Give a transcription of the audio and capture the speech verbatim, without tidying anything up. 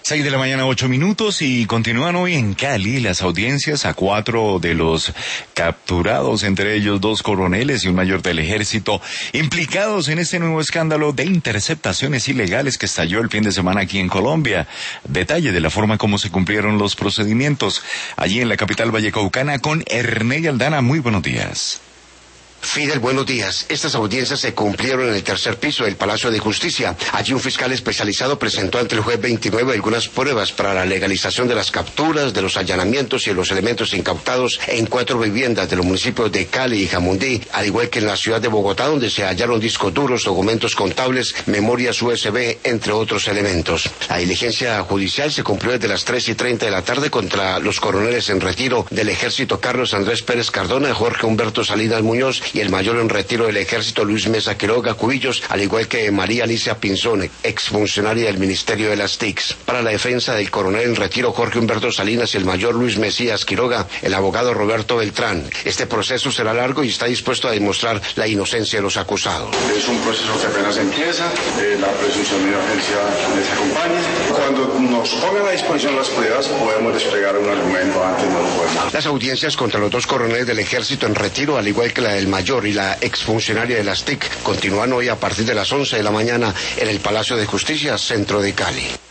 Seis de la mañana, ocho minutos, y continúan hoy en Cali las audiencias a cuatro de los capturados, entre ellos dos coroneles y un mayor del ejército, implicados en este nuevo escándalo de interceptaciones ilegales que estalló el fin de semana aquí en Colombia. Detalle de la forma como se cumplieron los procedimientos allí en la capital vallecaucana con Ernei Aldana. Muy buenos días. Fidel, buenos días. Estas audiencias se cumplieron en el tercer piso del Palacio de Justicia. Allí un fiscal especializado presentó ante el juez veintinueve algunas pruebas para la legalización de las capturas, de los allanamientos y de los elementos incautados en cuatro viviendas de los municipios de Cali y Jamundí, al igual que en la ciudad de Bogotá, donde se hallaron discos duros, documentos contables, memorias U S B, entre otros elementos. La diligencia judicial se cumplió desde las tres y treinta de la tarde contra los coroneles en retiro del ejército Carlos Andrés Pérez Cardona, Jorge Humberto Salinas Muñoz y el mayor en retiro del ejército Luis Mesa Quiroga Cubillos, al igual que María Alicia Pinzón, exfuncionaria del Ministerio de las T I Cs. Para la defensa del coronel en retiro Jorge Humberto Salinas y el mayor Luis Mesías Quiroga, el abogado Roberto Beltrán. Este proceso será largo y está dispuesto a demostrar la inocencia de los acusados. Es un proceso que apenas empieza, eh, la presunción de inocencia les acompaña. Cuando nos pongan a disposición las pruebas, podemos desplegar un argumento, antes no lo podemos. Las audiencias contra los dos coroneles del ejército en retiro, al igual que la del mayor y la exfuncionaria de las T I C, continúan hoy a partir de las once de la mañana en el Palacio de Justicia, centro de Cali.